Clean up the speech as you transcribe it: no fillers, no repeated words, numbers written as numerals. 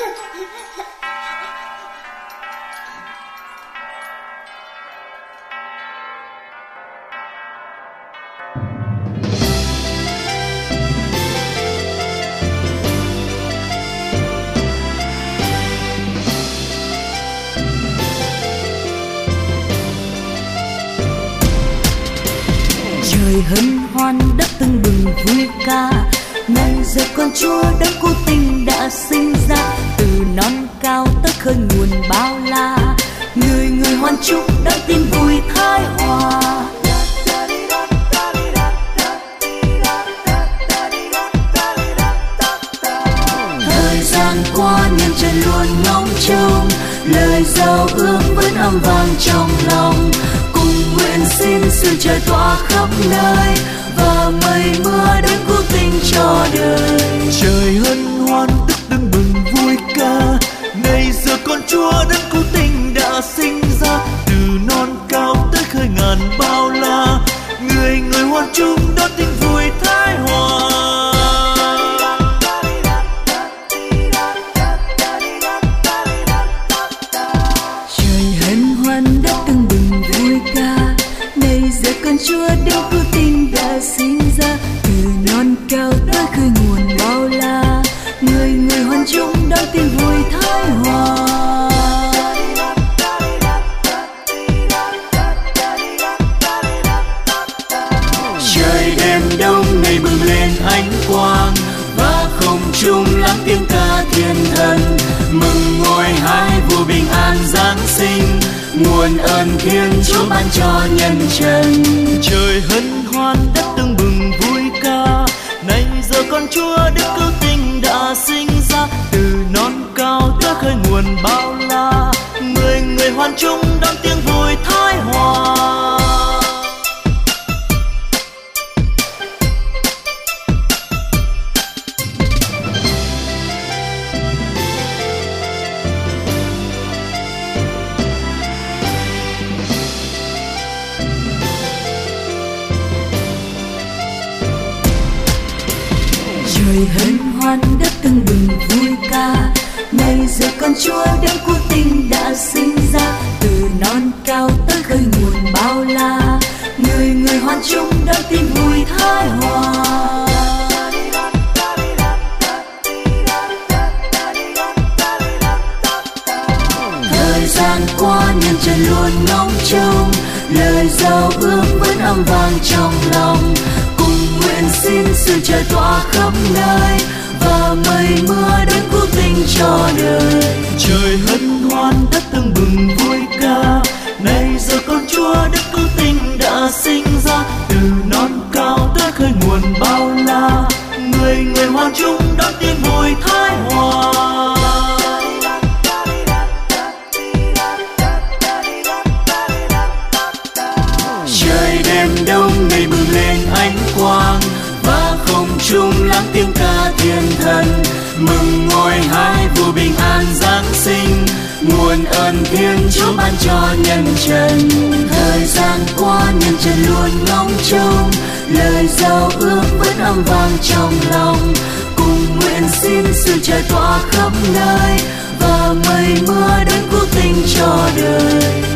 Trời hân hoan đất tưng bừng vui ca, này giờ con Chúa đấng cứu tinh đã sinh ra. Từ non cao tới khơi nguồn bao la, người người hoan chúc đấng tin vui thái hòa. Thời gian qua nhân dân luôn ngóng trông, lời giao ước vẫn âm vang trong lòng. Nguyện xin sự trời tỏa khắp nơi, và mây mưa đến cứu tinh cho đời. Trời hân hoan tức tưng bừng vui ca, này giờ con Chúa đến cứu tinh đã sinh ra. Từ non cao tới khơi ngàn bao la, người người hoan chúc đón tin vui thái hòa. Con Chúa đấng cứu tinh đã sinh ra, từ non cao tới khơi nguồn bao la, người người hoan chúc đón tin vui thái hòa. Trời đêm đông ngày bừng lên ánh quang, và không trung lắng tiếng ca thiên thần. Mừng ngôi hai vua bình an giáng sinh, nguồn ơn thiên Chúa ban cho nhân trần. Trời hân hoan đất tưng bừng vui ca, này giờ con Chúa đức cứu tinh đã sinh ra. Từ non cao tới khơi nguồn bao la, người người hoan chúc đón tiếng vui thái hòa. Trời hân hoan đất tưng bừng vui ca, này giờ con Chúa đấng cứu tinh đã sinh ra. Từ non cao tới khơi nguồn bao la, người người hoan chúc đón tin vui thái hòa. Thời gian qua nhân dân luôn ngóng trông, lời giao ước vẫn âm vang trong lòng. Nguyện xin sự trời tỏa khắp nơi, và mây mưa đến cứu tinh cho đời. Trời hân hoan đất tưng bừng vui ca, này giờ con Chúa đức cứu tinh đã sinh ra. Từ non cao tới khơi nguồn bao la, người người hoan chúc đón tin vui thái hòa. Trời đêm đông ngày bừng lên ánh quang, và không trung lắng tiếng ca thiên thần. Mừng ngôi hai vua bình an giáng sinh, nguồn ơn thiên Chúa ban cho nhân trần. Thời gian qua nhân dân luôn ngóng trông, lời giao ước vẫn âm vang trong lòng. Cùng nguyện xin sự trời tỏa khắp nơi, và mây mưa đến cứu tinh cho đời.